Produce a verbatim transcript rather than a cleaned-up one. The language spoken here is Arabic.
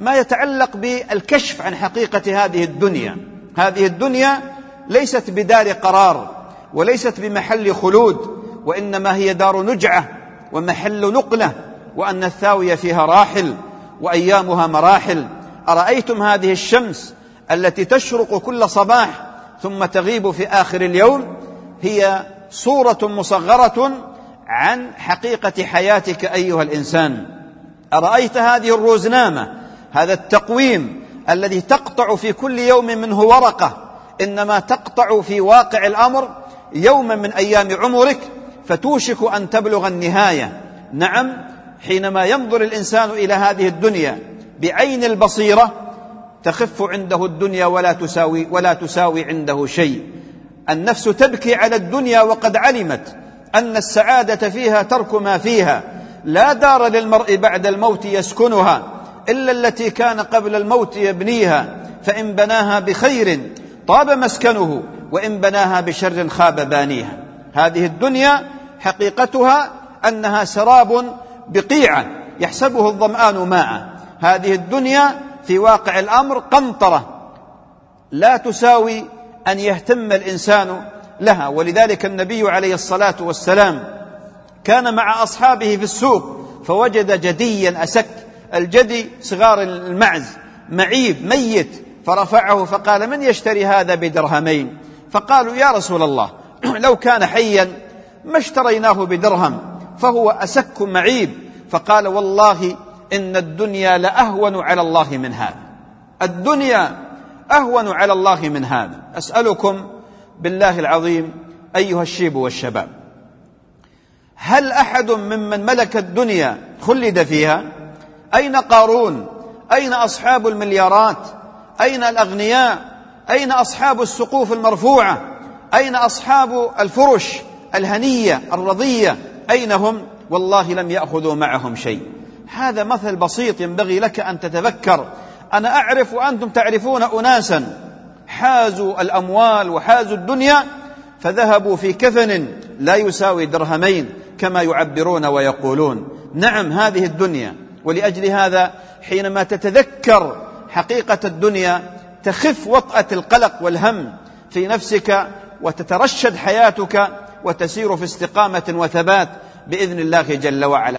ما يتعلق بالكشف عن حقيقة هذه الدنيا. هذه الدنيا ليست بدار قرار وليست بمحل خلود، وإنما هي دار نجعة ومحل نقلة، وأن الثاوية فيها راحل وأيامها مراحل. أرأيتم هذه الشمس التي تشرق كل صباح ثم تغيب في آخر اليوم؟ هي صورة مصغرة عن حقيقة حياتك أيها الإنسان. أرأيت هذه الروزنامة، هذا التقويم الذي تقطع في كل يوم منه ورقة، إنما تقطع في واقع الأمر يوما من أيام عمرك، فتوشك أن تبلغ النهاية. نعم، حينما ينظر الإنسان إلى هذه الدنيا بعين البصيرة تخف عنده الدنيا ولا تساوي, ولا تساوي عنده شيء. النفس تبكي على الدنيا وقد علمت أن السعادة فيها ترك ما فيها. لا دار للمرء بعد الموت يسكنها إلا التي كان قبل الموت يبنيها، فإن بناها بخير طاب مسكنه وإن بناها بشر خاب بانيها. هذه الدنيا حقيقتها أنها سراب بقيعة يحسبه الظمآن ماء. هذه الدنيا في واقع الأمر قنطرة لا تساوي أن يهتم الإنسان لها. ولذلك النبي عليه الصلاة والسلام كان مع أصحابه في السوق فوجد جديا أسك، الجدي صغار المعز معيب ميت، فرفعه فقال: من يشتري هذا بدرهمين؟ فقالوا: يا رسول الله، لو كان حيا ما اشتريناه بدرهم، فهو أسك معيب. فقال: والله إن الدنيا لأهون على الله من هذا، الدنيا أهون على الله من هذا. أسألكم بالله العظيم أيها الشيب والشباب، هل أحد ممن ملك الدنيا خلد فيها؟ أين قارون؟ أين أصحاب المليارات؟ أين الأغنياء؟ أين أصحاب السقوف المرفوعة؟ أين أصحاب الفرش الهنية الرضية؟ أين هم؟ والله لم يأخذوا معهم شيء. هذا مثل بسيط ينبغي لك أن تتذكر. أنا أعرف وأنتم تعرفون أناسا حازوا الأموال وحازوا الدنيا فذهبوا في كفن لا يساوي درهمين كما يعبرون ويقولون. نعم، هذه الدنيا. ولأجل هذا حينما تتذكر حقيقة الدنيا تخف وطأة القلق والهم في نفسك، وتترشد حياتك وتسير في استقامة وثبات بإذن الله جل وعلا.